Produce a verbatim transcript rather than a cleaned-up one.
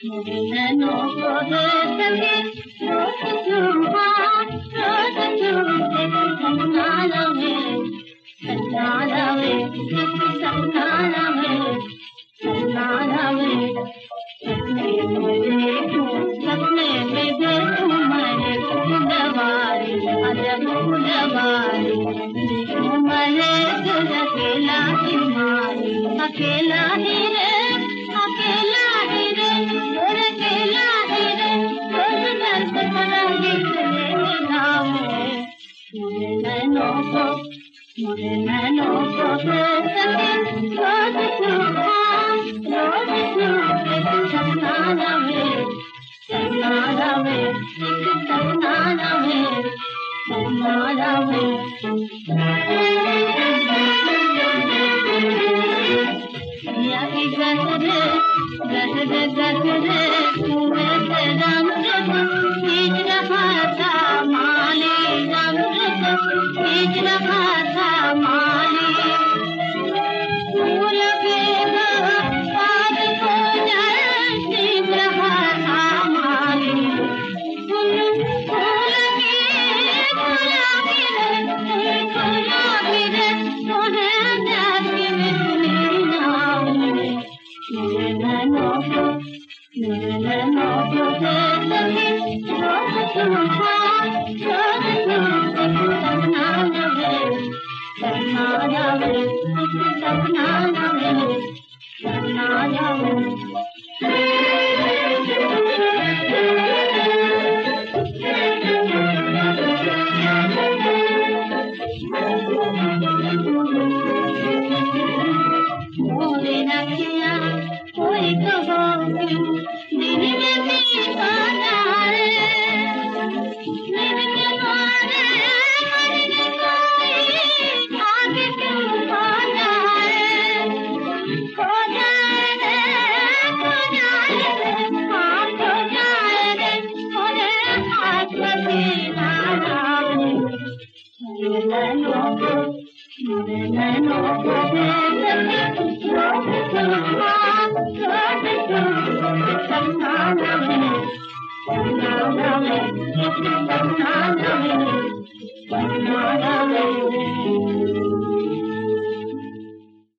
नैनों को देख के रोज चुम्मा रोज चुम्मे सपना रहे सपना रहे सपना रहे सपना रहे सपने में देखूं सपने में देखूं मैं फुलवारी अजब फुलवारी देखूं मैं तुझ अकेला ही मारी अकेला ही रे अकेला ही रे और अकेला ही रे रोज दर्द भरा गीत लेने गावे मुझे नैनों को मुझे नैनों को देख के रोज चुम्मा रोज चुम्मे सपना रहे सपना रहे एक सपना रहे सपना रहे या की गहरे गहरे गहरे तुम्हें से रंग खींच रहा था माली रंग खींच रहा था माली फूल के पास को सीख रहा था माली फूल फूल की गुलाबी रे गुलाबी रे तुम्हें जाके मिली नाम मेरे नैनों को मेरे नैनों को देख के रोज चुम्मा रोज चुम्मे सपना रहे सपना रहे सपना रहे सपना रहे मोरे रखिया कोई कहो क्यों दिल में भी गाना रे दिल के मारे मन के कोई आगे क्यों पाना रे खो जाए रे खो जाए रे हाँ खो जाए रे खोले हाथ में नाना मेरे नैनों को मेरे नैनों को देख के